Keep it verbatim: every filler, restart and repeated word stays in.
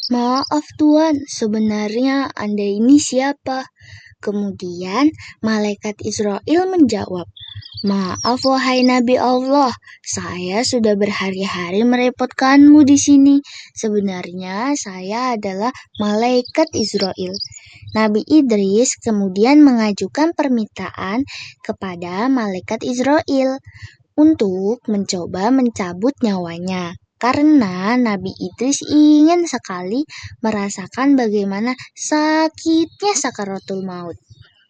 Maaf Tuan, sebenarnya Anda ini siapa? Kemudian malaikat Israel menjawab, "Maaf wahai Nabi Allah, saya sudah berhari-hari merepotkanmu di sini. Sebenarnya saya adalah malaikat Israel." Nabi Idris kemudian mengajukan permintaan kepada malaikat Israel untuk mencoba mencabut nyawanya. Karena Nabi Idris ingin sekali merasakan bagaimana sakitnya sakaratul maut.